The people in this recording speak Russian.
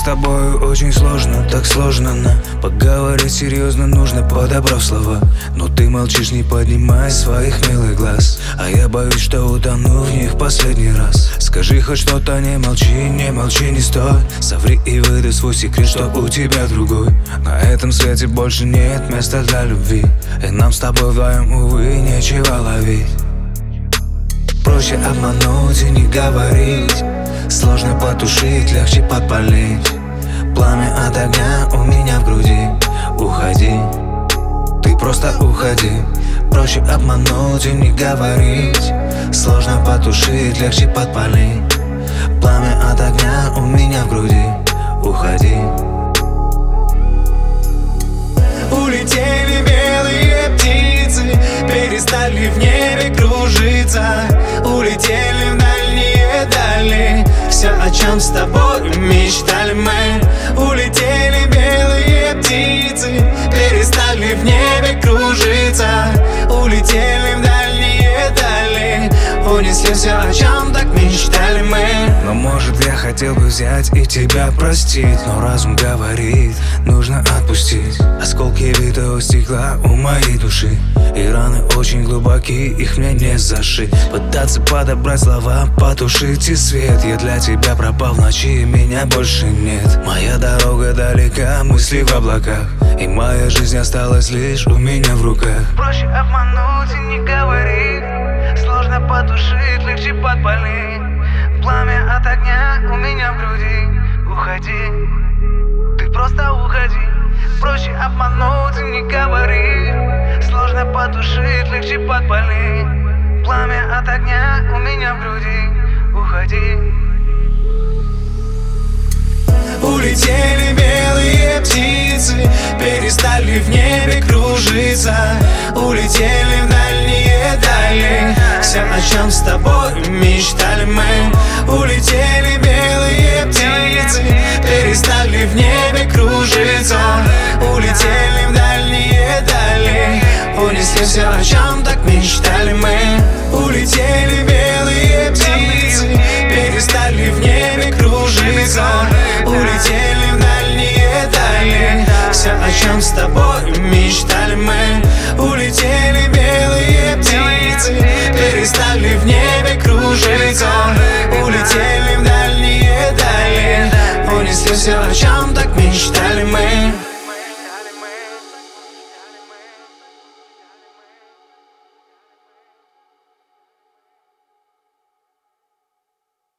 тобой очень сложно, так сложно нам поговорить серьезно, нужно подобрав слова. Но ты молчишь, не поднимай своих милых глаз, а я боюсь, что утону в них последний раз. Скажи хоть что-то, не молчи, не стой. Соври и выдай свой секрет, что у тебя другой. На этом свете больше нет места для любви, и нам с тобой вдвоем, увы, нечего ловить. Проще обмануть и не говорить, сложно потушить, легче подпалить. Пламя от огня у меня в груди. Уходи, ты просто уходи. Проще обмануть и не говорить, сложно потушить, легче подпалить. Пламя от огня у меня в груди. Уходи. Улетели белые птицы, перестали в небе кружиться. Улетели в дальние дали, все, о чем с тобой мечтали мы. Улетели белые птицы, перестали в небе кружиться. Улетели в дальние дали, унесли все, о чем так мечтали мы. Но может я хотел бы взять и тебя простить, но разум говорит, нужно отпустить. Осколки битого стекла у моей души, и раны очень глубоки, их мне не зашить. Пытаться подобрать слова, потушить и свет. Я для тебя пропал в ночи, меня больше нет. Моя дорога далека, мысли в облаках, и моя жизнь осталась лишь у меня в руках. Проще обмануть и не говорить, сложно потушить, легче подпалить. Пламя от огня у меня в груди. Уходи, ты просто уходи. Проще обмануть и не говорить, сложно потушить, легче подпалить. Пламя от огня у меня в груди. Уходи. Улетели белые птицы, перестали в небе кружиться. Улетели в дальние дали, все, о чем с тобой мечтали мы. Улетели белые птицы, перестали в небе кружиться. Улетели в дальние дали, унесли все, о чем так мечтали мы. Улетели белые птицы, перестали в небе кружиться. Улетели в дальние дали, все, о чем с тобой мечтали мы. Улетели белые птицы, перестали в небе кружиться. Улетели в дальние дали, унесли все, о чем